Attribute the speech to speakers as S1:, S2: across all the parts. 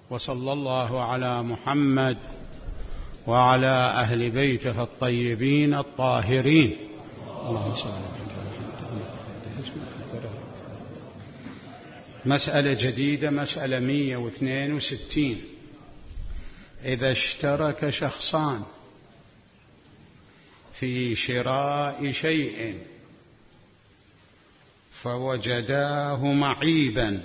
S1: وصلى الله على محمد وعلى أهل بيته الطيبين الطاهرين. اللهم صل على مسألة جديدة، مسألة 162. إذا اشترك شخصان في شراء شيء فوجداه معيبا،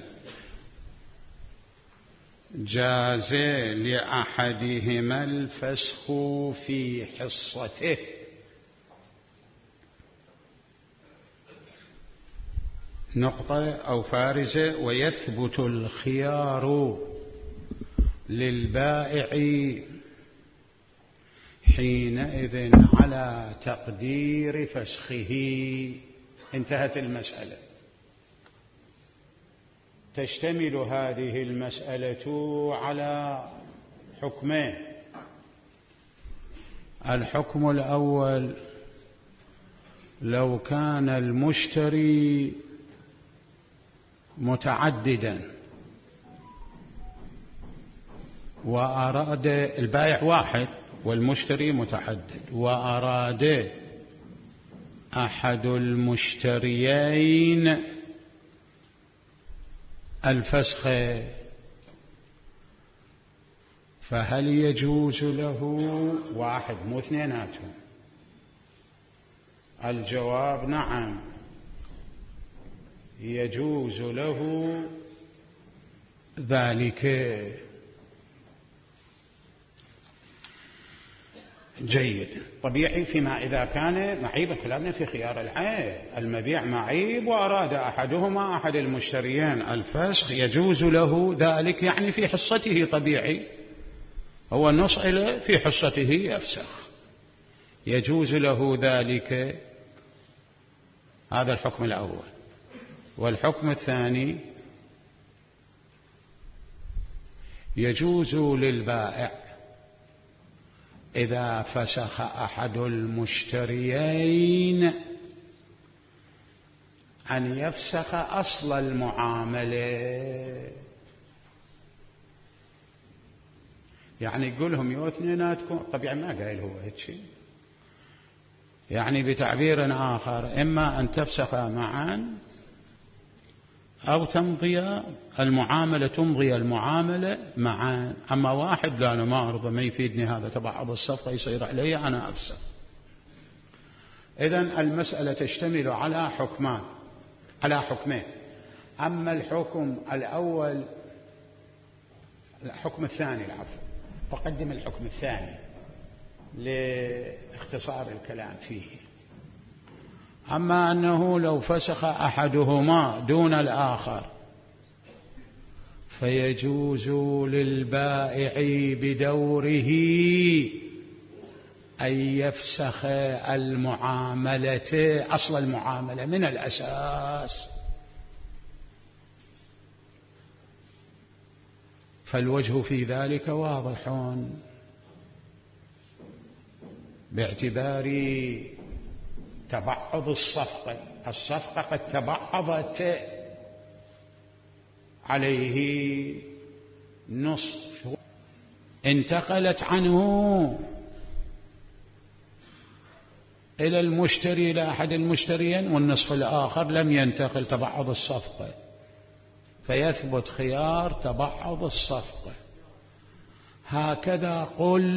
S1: جاز لأحدهما الفسخ في حصته. نقطة أو فارزة. ويثبت الخيار للبائع حينئذ على تقدير فسخه. انتهت المسألة. تشتمل هذه المسألة على حكمين. الحكم الأول: لو كان المشتري متعددا وأراد، البائع واحد والمشتري متعدد، وأراد أحد المشتريين الفسخ، فهل يجوز له واحد مو اثنيناتهم؟ الجواب نعم، يجوز له ذلك. جيد. طبيعي فيما إذا كان معيب، كلامنا في خيار العيب، المبيع معيب وأراد أحدهما أحد المشتريين الفسخ، يجوز له ذلك، يعني في حصته. طبيعي هو النص إلى في حصته يفسخ، يجوز له ذلك. هذا الحكم الأول. والحكم الثاني: يجوز للبائع إذا فسخ أحد المشتريين أن يفسخ أصل المعاملة، يعني يقولهم يا اثنيناتكم. طبيعي ما قايل هو هيك شيء، يعني بتعبير آخر: إما أن تفسخ معا أو تمضي المعاملة معا. أما واحد لا، أنا ما أرضى، ما يفيدني هذا، تبعض الصفقة يصير علي، أنا أفسخ. إذن المسألة تشتمل على حكمين. أما الحكم الأول، الحكم الثاني، العفو، فقدم الحكم الثاني لاختصار الكلام فيه. أما أنه لو فسخ أحدهما دون الآخر فيجوز للبائع بدوره أن يفسخ المعاملة، أصل المعاملة من الأساس. فالوجه في ذلك واضح، باعتبار تبعض الصفقة قد تبعضت عليه نصف، انتقلت عنه إلى المشتري، إلى أحد المشتريين، والنصف الآخر لم ينتقل، تبعض الصفقة، فيثبت خيار تبعض الصفقة. هكذا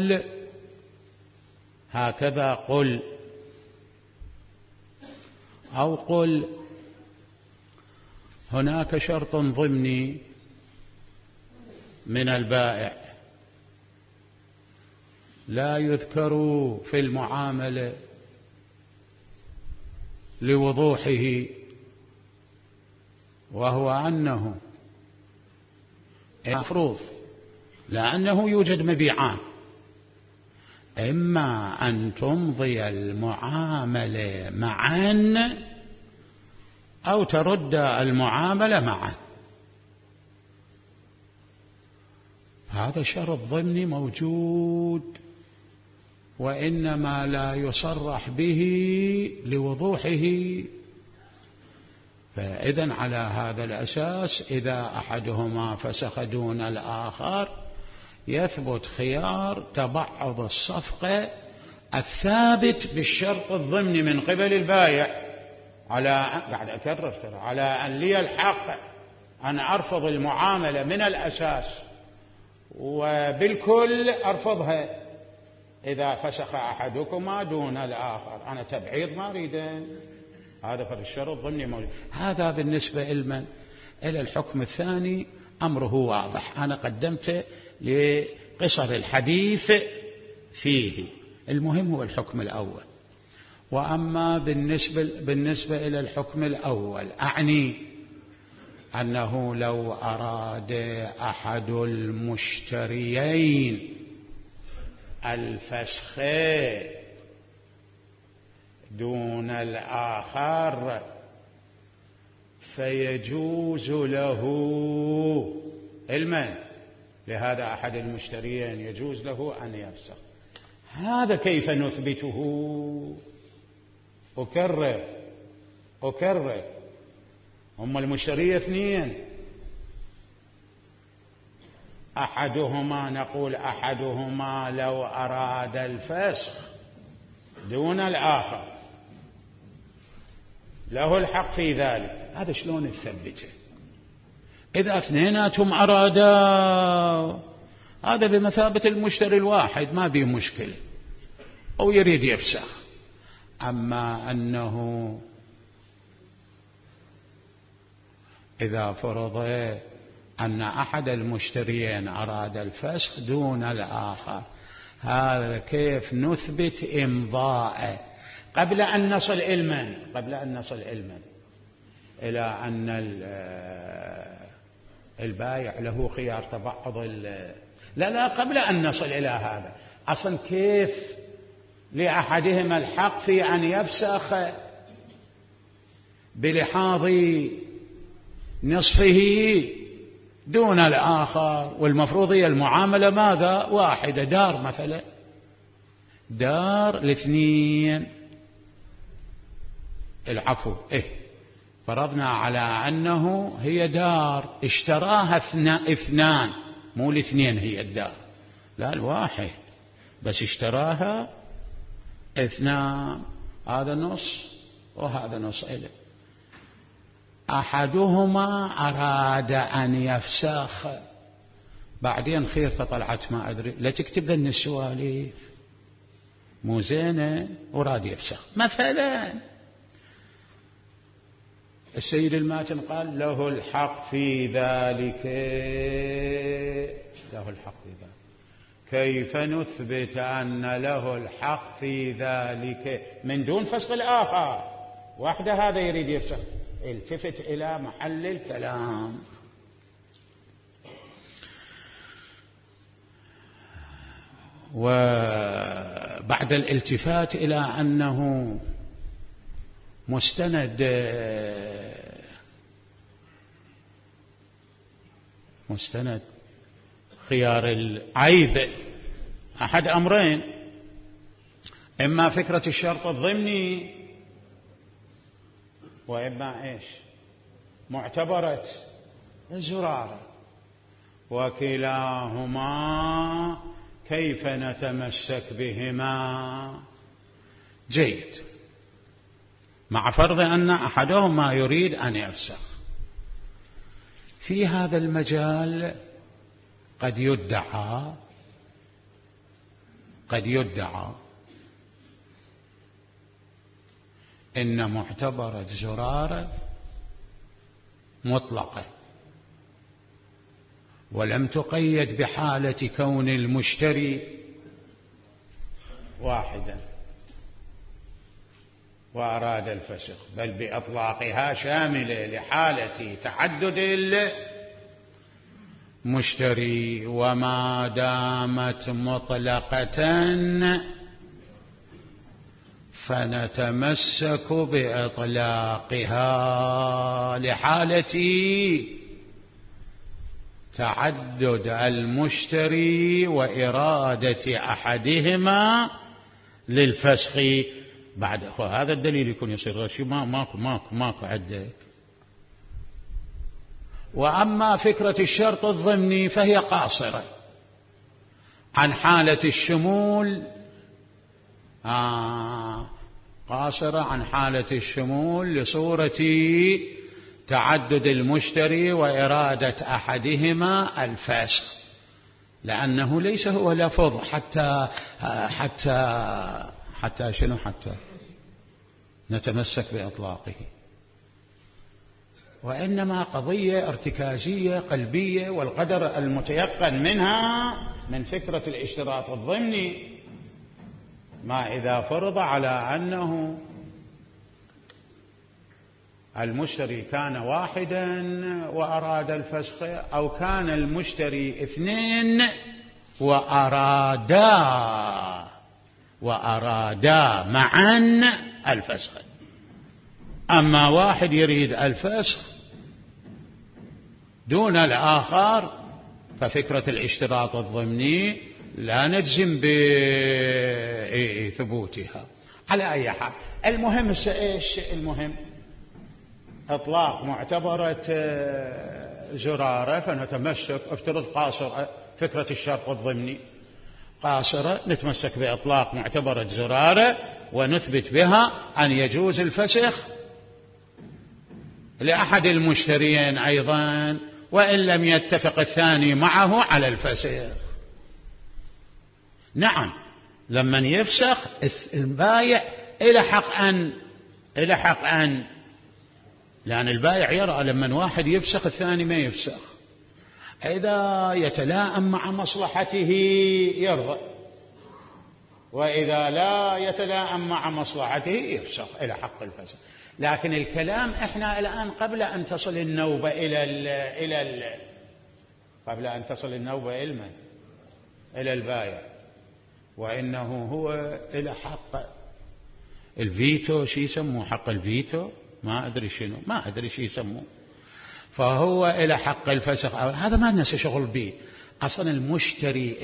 S1: قل أو قل هناك شرط ضمني من البائع لا يذكر في المعاملة لوضوحه، وهو أنه مفروض، لأنه يوجد مبيعان: إما أن تمضي المعاملة معا أو ترد المعاملة معا. هذا شرط ضمني موجود، وإنما لا يصرح به لوضوحه، فإذن على هذا الأساس إذا أحدهما فسخ دون الآخر يثبت خيار تبعض الصفقة الثابت بالشرط الضمني من قبل البائع، قاعد أكرر ترى، على أن لي الحق أن أرفض المعاملة من الأساس وبالكل أرفضها إذا فسخ أحدكما دون الآخر. أنا تبعيض ما أريده، هذا في الشرط ضمني موجود. هذا بالنسبة لمن؟ إلى الحكم الثاني أمره واضح، أنا قدمت لقصر الحديث فيه، المهم هو الحكم الأول. وأما بالنسبة إلى الحكم الأول أعني أنه لو أراد أحد المشتريين الفسخ دون الآخر فيجوز له علما لهذا أحد المشتريين، يجوز له أن يفسخ. هذا كيف نثبته؟ أكرر هم المشتري اثنين، نقول أحدهما لو أراد الفسخ دون الآخر له الحق في ذلك. هذا شلون نثبته؟ إذا اثنيناتهم أرادا هذا بمثابة المشتري الواحد ما بيه مشكلة أو يريد يفسخ. أما أنه إذا فرض أن أحد المشتريين أراد الفسخ دون الآخر، هذا كيف نثبت إمضاءه قبل أن نصل علما إلى أن البائع له خيار تبعض لا قبل أن نصل إلى هذا أصلا كيف لأحدهما الحق في أن يفسخ بلحاظ نصفه دون الآخر، والمفروض هي المعاملة ماذا؟ واحدة، دار مثلا، دار الاثنين، العفو فرضنا على أنه هي دار اشتراها اثنان، مو الاثنين هي الدار، لا الواحد بس اشتراها اثنان، هذا نص وهذا نص إله. أحدهما أراد أن يفسخ، بعدين خير فطلعت ما أدري، لا تكتب ذن السواليف مو زينة، وراد يفسخ مثلا. السيد الماتن قال له الحق في ذلك، له الحق في ذلك. كيف نثبت أن له الحق في ذلك من دون فسخ الآخر؟ واحدة هذا يريد يفسخ، التفت إلى محل الكلام. وبعد الالتفات إلى أنه مستند خيار العيب أحد أمرين، إما فكرة الشرط الضمني وإما معتبرة الزرارة، وكلاهما كيف نتمسك بهما؟ جيد، مع فرض أن أحدهما يريد أن يفسخ. في هذا المجال قد يدعى إن معتبرة زرارة مطلقة ولم تقيد بحالة كون المشتري واحدا وأراد الفسخ، بل بإطلاقها شاملة لحالة تعدد المشتري، وما دامت مطلقة فنتمسك بإطلاقها لحالة تعدد المشتري وإرادة أحدهما للفسخ. بعد هذا الدليل يكون يصير غير شيء، ماكو عندك وأما فكرة الشرط الضمني فهي قاصرة عن حالة الشمول، قاصرة عن حالة الشمول لصورة تعدد المشتري وإرادة أحدهما الفسخ، لأنه ليس هو لفظ حتى شنو حتى نتمسك بإطلاقه، وإنما قضية ارتكازية قلبية، والقدر المتيقن منها من فكرة الاشتراط الضمني ما إذا فرض على أنه المشتري كان واحدا وأراد الفسخ، أو كان المشتري اثنين وأرادا معا الفسخ. أما واحد يريد الفسخ دون الآخر ففكرة الاشتراط الضمني لا نجزم بثبوتها. على أي حال المهم إيش المهم؟ إطلاق معتبرة زرارة، فنتمسك افترض قاصرة فكرة الشرط الضمني قاصرة، نتمسك بإطلاق معتبرة زرارة ونثبت بها أن يجوز الفسخ لأحد المشتريين أيضا وإن لم يتفق الثاني معه على الفسخ. نعم، لمن يفسخ البايع إلى حق أن لأن البايع يرى لمن واحد يفسخ الثاني ما يفسخ، إذا يتلائم مع مصلحته يرضى، وإذا لا يتلائم مع مصلحته يفسخ إلى حق الفسخ. لكن الكلام إحنا الآن قبل أن تصل النوبة إلى البايع، وإنه هو إلى حق الفيتو، شي يسموه حق الفيتو، ما أدري شنو، ما أدري شي يسموه، فهو إلى حق الفسخ. هذا ما لنا شغل به أصلا. المشتري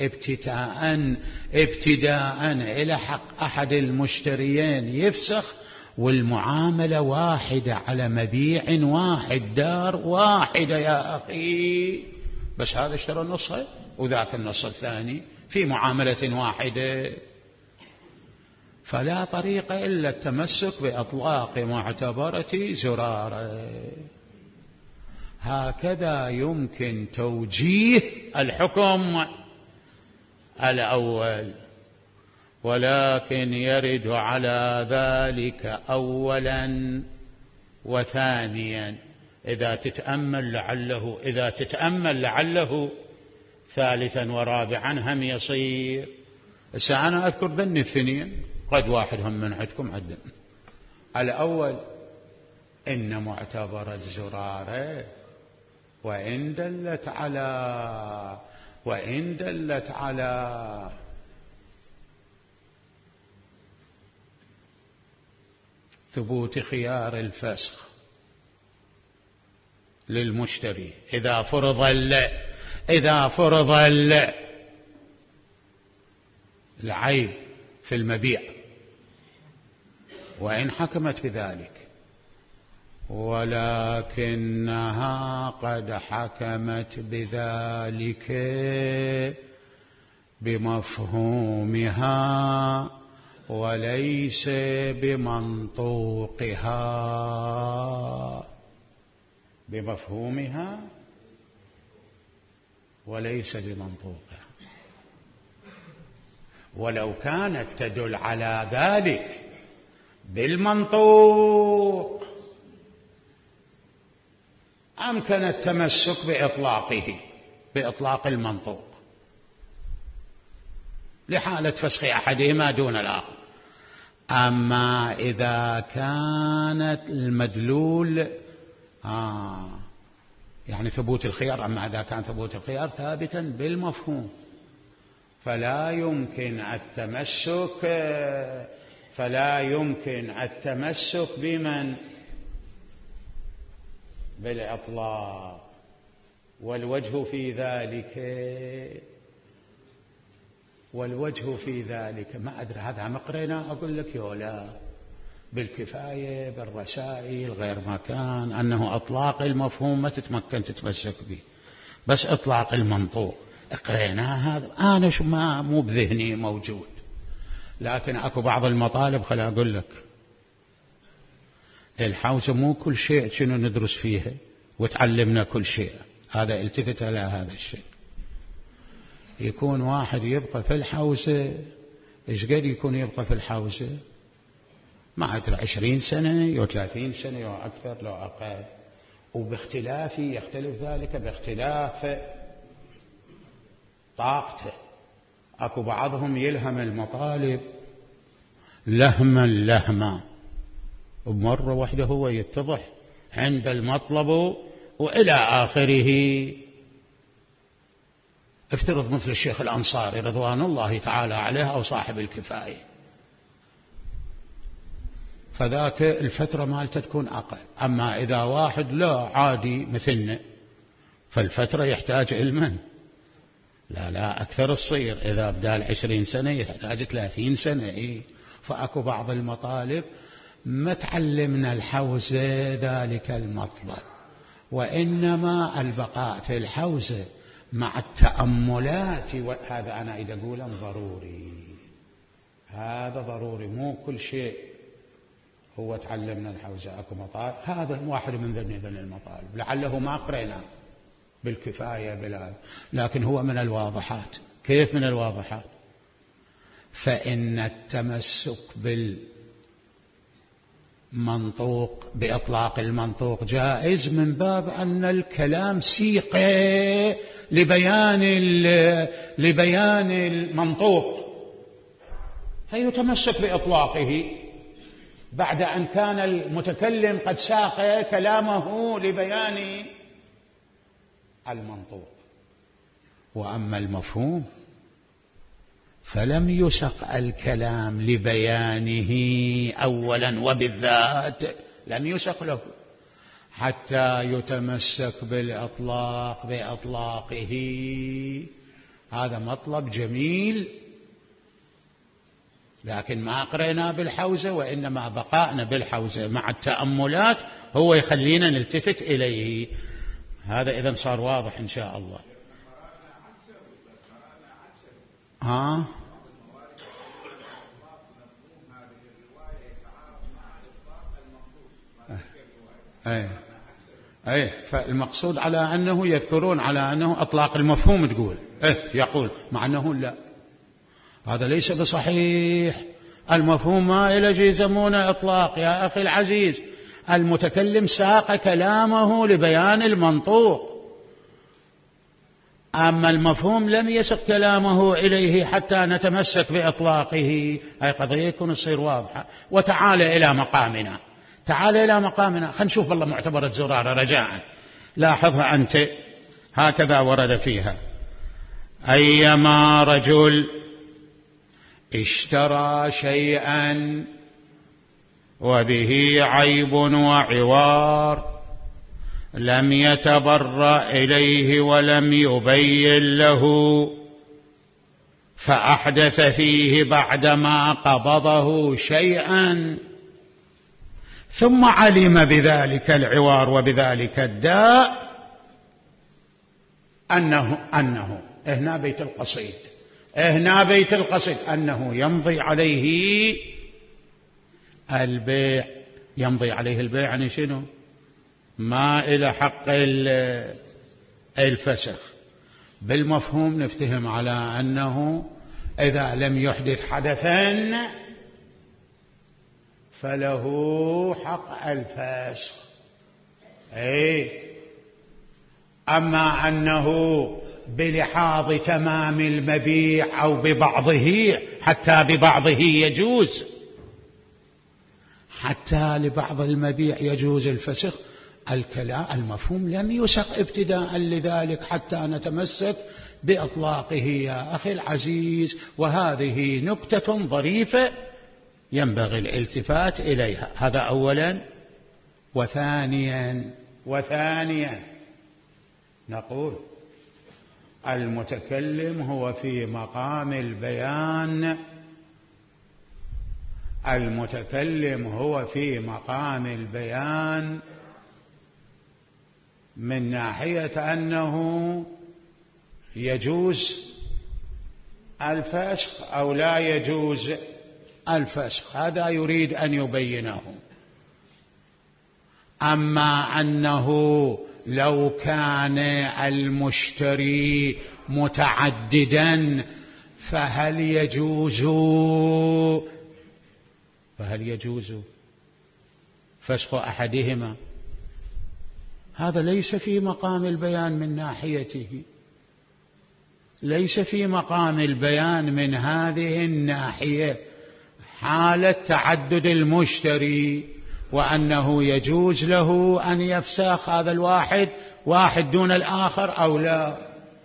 S1: ابتداء إلى حق أحد المشتريين يفسخ، والمعاملة واحدة على مبيع واحد، دار واحدة يا أخي، بس هذا اشترى نصها وذاك النص الثاني في معاملة واحدة، فلا طريق إلا التمسك بأطلاق معتبرة زرارة. هكذا يمكن توجيه الحكم الأول، ولكن يرد على ذلك أولا وثانيا إذا تتأمل لعله ثالثا ورابعا هم يصير. أنا أذكر ذني الاثنين، قد واحد هم من عندكم عدن. الأول إن معتبرة زرارة وإن دلت على ثبوت خيار الفسخ للمشتري إذا فرض العيب في المبيع، وإن حكمت بذلك، ولكنها قد حكمت بذلك بمفهومها وليس بمنطوقها، بمفهومها وليس بمنطوقها. ولو كانت تدل على ذلك بالمنطوق أمكن التمسك بإطلاق المنطوق لحالة فسخ أحدهما دون الآخر. أما إذا كانت المدلول يعني ثبوت الخيار، أما إذا كان ثبوت الخيار ثابتا بالمفهوم فلا يمكن التمسك بمن بالإطلاق. والوجه في ذلك ما أدري هذا مقرنا أقول لك يولا بالكفاية، بالرسائل، غير مكان، أنه أطلاق المفهوم ما تتمكن تتمسك به، بس إطلاق المنطوق قريناه هذا أنا شو ما مو بذهني موجود. لكن أكو بعض المطالب خلي أقول لك الحوزة مو كل شيء شنو ندرس فيها وتعلمنا كل شيء، هذا التفت على هذا الشيء. يكون واحد يبقى في الحوزة، إيش قد يكون يبقى في الحوزة؟ ما أدري 20 سنة يو 30 سنة يو أكثر لو أقل، وباختلاف يختلف ذلك باختلاف طاقته. أكو بعضهم يلهم المطالب لهما ومرة واحدة هو يتضح عند المطلب وإلى آخره. افترض مثل الشيخ الأنصاري رضوان الله تعالى عليه أو صاحب الكفاية، فذاك الفترة مالته تكون أقل. أما إذا واحد لا عادي مثلنا فالفترة يحتاج علما، لا أكثر تصير، إذا بدال 20 سنة يحتاج 30 سنة. إيه؟ فأكو بعض المطالب ما تعلمنا الحوزة ذلك المطلب، وإنما البقاء في الحوزة مع التأملات، هذا أنا إذا أقوله ضروري، هذا ضروري. مو كل شيء هو تعلمنا الحوزة، أكو مطالب هذا واحد من ذن المطالب لعله ما قرينا بالكفاية بلا، لكن هو من الواضحات. كيف من الواضحات؟ فإن التمسك بالمنطوق بإطلاق المنطوق جائز من باب أن الكلام سيقة لبيان المنطوق، فيتمسك بإطلاقه بعد أن كان المتكلم قد ساق كلامه لبيان المنطوق. وأما المفهوم فلم يسق الكلام لبيانه أولا وبالذات، لم يسق له حتى يتمسك بالإطلاق بإطلاقه. هذا مطلب جميل، لكن ما قرينا بالحوزة، وإنما بقائنا بالحوزة مع التأملات هو يخلينا نلتفت إليه. هذا إذن صار واضح إن شاء الله. فالمقصود على أنه يذكرون على أنه أطلاق المفهوم تقول يقول، مع أنه لا، هذا ليس بصحيح. المفهوم ما إلى يسمونه إطلاق يا أخي العزيز، المتكلم ساق كلامه لبيان المنطوق، أما المفهوم لم يسق كلامه إليه حتى نتمسك بإطلاقه. هاي قضية يكون تصير واضحة. وتعال إلى مقامنا، تعال إلى مقامنا، خلينا نشوف بالله معتبرة زرارة رجاء لاحظها أنت، هكذا ورد فيها: أيما رجل اشترى شيئا وبه عيب وعوار لم يتبرأ إليه ولم يبين له، فأحدث فيه بعدما قبضه شيئا، ثم علم بذلك العوار وبذلك الداء أنه هنا بيت القصيد، هنا بيت القصيد أنه يمضي عليه البيع. يمضي عليه البيع يعني شنو؟ ما إلى حق الفسخ. بالمفهوم نفتهم على أنه إذا لم يحدث حدثا فله حق الفسخ. أما أنه بلحاظ تمام المبيع أو ببعضه، حتى ببعضه يجوز، حتى لبعض المبيع يجوز الفسخ. الكلام المفهوم لم يسق ابتداء لذلك حتى نتمسك بإطلاقه يا أخي العزيز. وهذه نكتة ظريفة ينبغي الالتفات إليها. هذا أولا. وثانيا نقول المتكلم هو في مقام البيان المتكلم هو في مقام البيان من ناحية أنه يجوز الفسخ أو لا يجوز الفسخ، هذا يريد أن يبينه. أما أنه لو كان المشتري متعددا فهل يجوز فسخ أحدهما؟ هذا ليس في مقام البيان من ناحيته، ليس في مقام البيان من هذه الناحية، حالة تعدد المشتري وأنه يجوز له أن يفسخ هذا الواحد واحد دون الآخر أو لا.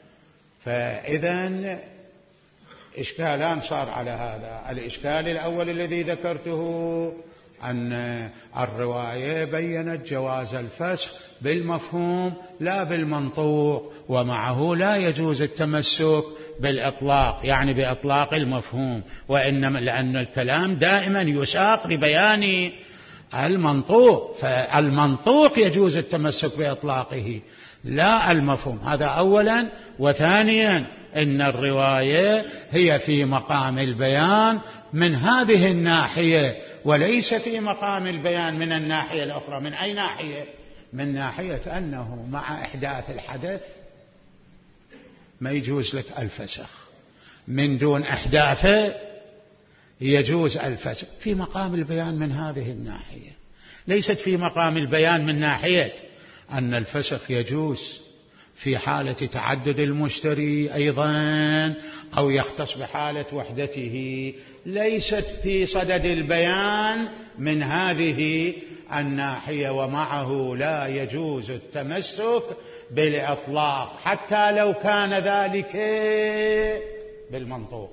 S1: فإذن إشكالان صار على هذا. الإشكال الأول الذي ذكرته أن الرواية بيّنت جواز الفسخ بالمفهوم لا بالمنطوق، ومعه لا يجوز التمسك بالإطلاق، يعني بإطلاق المفهوم، وإنما لأن الكلام دائما يساق لبيان المنطوق، فالمنطوق يجوز التمسك بإطلاقه لا المفهوم. هذا أولا. وثانيا إن الرواية هي في مقام البيان من هذه الناحية، وليس في مقام البيان من الناحية الأخرى. من أي ناحية؟ من ناحية أنه مع إحداث الحدث ما يجوز لك الفسخ، من دون إحداثه يجوز الفسخ. في مقام البيان من هذه الناحية، ليست في مقام البيان من ناحية أن الفسخ يجوز في حالة تعدد المشتري أيضا أو يختص بحالة وحدته. ليست في صدد البيان من هذه الناحية، ومعه لا يجوز التمسك بالإطلاق حتى لو كان ذلك بالمنطوق،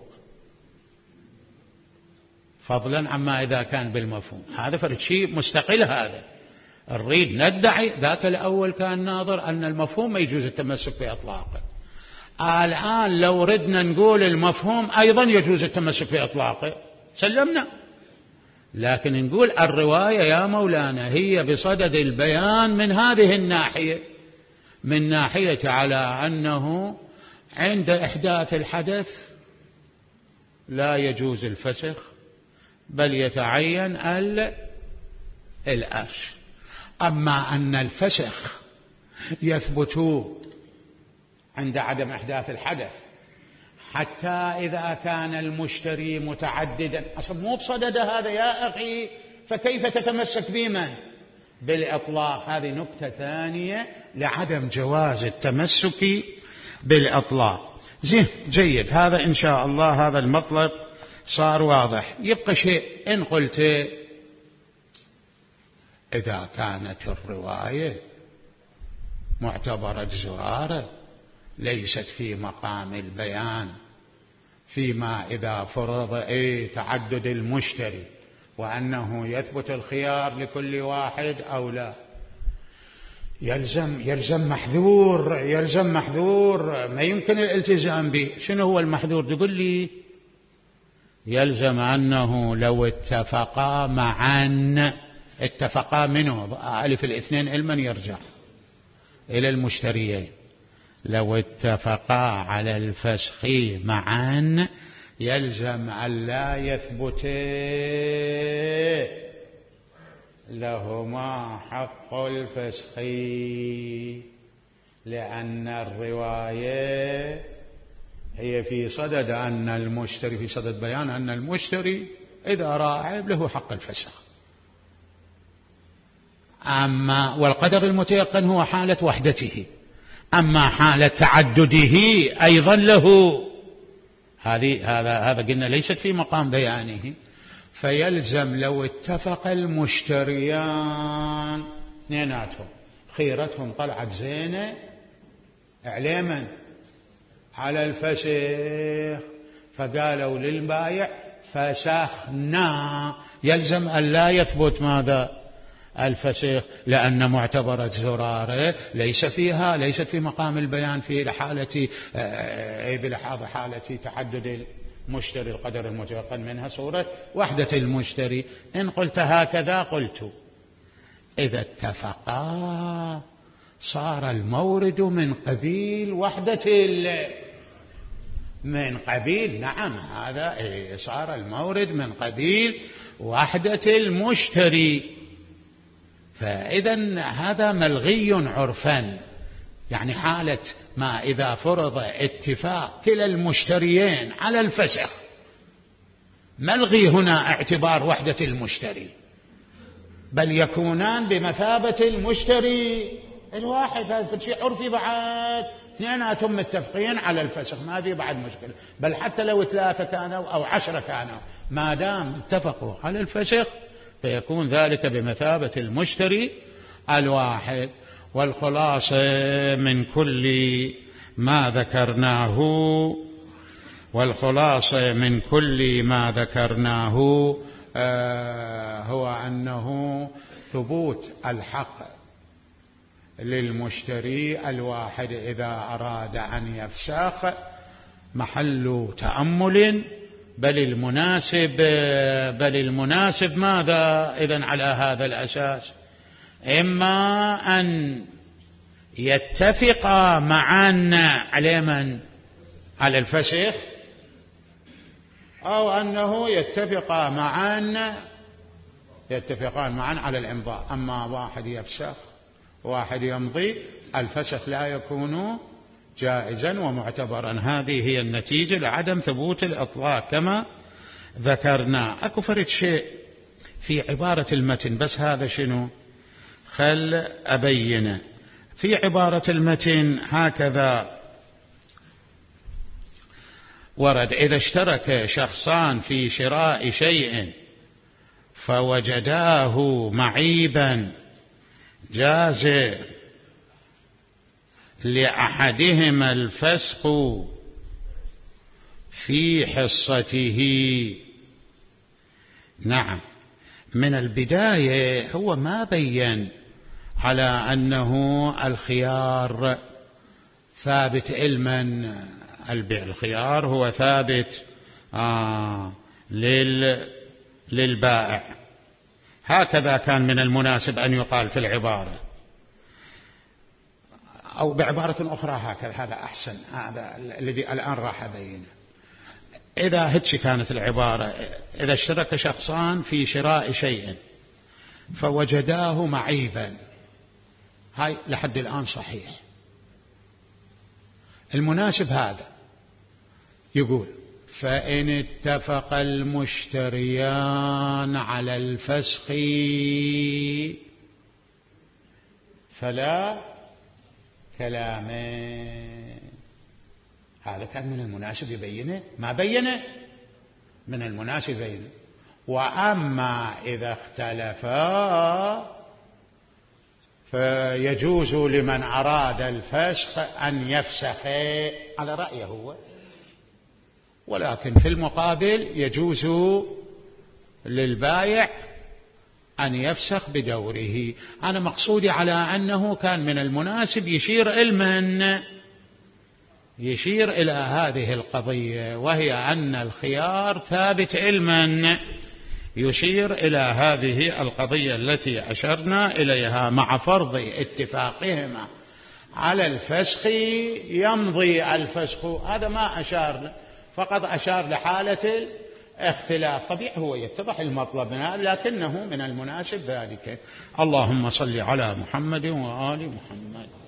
S1: فضلا عما إذا كان بالمفهوم. هذا فرد شيء مستقل. هذا نريد ندعي ذاك الأول كان ناظر أن المفهوم ما يجوز التمسك بإطلاقه. الآن لو ردنا نقول المفهوم أيضا يجوز التمسك بإطلاقه سلمنا، لكن نقول الرواية يا مولانا هي بصدد البيان من هذه الناحية، من ناحية على أنه عند إحداث الحدث لا يجوز الفسخ بل يتعين الأرش. أما أن الفسخ يثبت عند عدم إحداث الحدث حتى إذا كان المشتري متعددا، أصلا مو بصدد هذا يا أخي، فكيف تتمسك بمن؟ بالإطلاق. هذه نقطة ثانية لعدم جواز التمسك بالإطلاق. زين، جيد، هذا إن شاء الله هذا المطلب صار واضح. يبقى شيء إن قلت إذا كانت الرواية معتبرة زرارة ليست في مقام البيان فيما إذا فرض تعدد المشتري وأنه يثبت الخيار لكل واحد أو لا، يلزم محذور ما يمكن الالتزام به. شنو هو المحذور؟ تقول لي يلزم أنه لو اتفقا معا، اتفقا منه ألف الاثنين علما يرجع إلى المشتريين، لو اتفقا على الفسخ معا يلزم أن لا يثبت لهما حق الفسخ، لأن الرواية هي في صدد أن المشتري، في صدد بيان أن المشتري إذا رأى عيب له حق الفسخ. أما والقدر المتيقن هو حالة وحدته، أما حالة تعدده أيضا له، هذا قلنا ليست في مقام بيانه. فيلزم لو اتفق المشتريان اثنيناتهم خيرتهم طلعت زينة عليما على الفسخ، فقالوا للبائع فسخنا، يلزم أن لا يثبت ماذا؟ الفسخ، لأن معتبرة زرارة ليست في مقام البيان في حالة بلحاظ حالة تعدد مشتري القدر المتيقن منها صورة وحدة المشتري. إن قلت هكذا قلت إذا اتفقا صار المورد من قبيل وحدة من قبيل، نعم هذا صار المورد من قبيل وحدة المشتري. فإذا هذا ملغي عرفا، يعني حالة ما إذا فرض اتفاق كلا المشتريين على الفسخ ملغي هنا اعتبار وحدة المشتري، بل يكونان بمثابة المشتري الواحد. هذا شيء عرفي بعد، اثنيناتهم متفقين على الفسخ ما في بعد مشكلة، بل حتى لو 3 كانوا أو 10 كانوا ما دام اتفقوا على الفسخ فيكون ذلك بمثابة المشتري الواحد. والخلاصة من كل ما ذكرناه هو أنه ثبوت الحق للمشتري الواحد إذا أراد أن يفسخ محل تأمل، بل المناسب ماذا إذن على هذا الأساس؟ إما أن يتفقا معا على من؟ على الفسخ، أو أنه يتفقان معا على الإمضاء. أما واحد يفسخ واحد يمضي، الفسخ لا يكون جائزا ومعتبرا. هذه هي النتيجة لعدم ثبوت الإطلاق كما ذكرنا. أكو فرد شيء في عبارة المتن، بس هذا شنو خل أبينه. في عبارة المتن هكذا ورد: إذا اشترك شخصان في شراء شيء فوجداه معيبا جاز لأحدهما الفسخ في حصته. نعم، من البداية هو ما بين على أنه الخيار ثابت علما البيع، الخيار هو ثابت للبائع. هكذا كان من المناسب أن يقال في العبارة، أو بعبارة أخرى هكذا، هذا أحسن، هذا الذي الآن راح أبينه. إذا هتش كانت العبارة: إذا اشترك شخصان في شراء شيء فوجداه معيبا، هاي لحد الآن صحيح. المناسب هذا يقول: فإن اتفق المشتريان على الفسخ فلا كلام. هذا كان من المناسب يبينه، ما بينه، من المناسب يبينه. وأما إذا اختلفا فيجوز لمن أراد الفسخ أن يفسخ على رأيه هو، ولكن في المقابل يجوز للبائع أن يفسخ بدوره. أنا مقصودي على أنه كان من المناسب يشير إلى هذه القضية، وهي أن الخيار ثابت علما، يشير إلى هذه القضية التي أشرنا إليها. مع فرض اتفاقهما على الفسخ يمضي الفسخ. هذا ما أشار، فقط أشار لحالة الاختلاف. طبيعي هو يتضح المطلب منها، لكنه من المناسب ذلك. اللهم صل على محمد وآل محمد.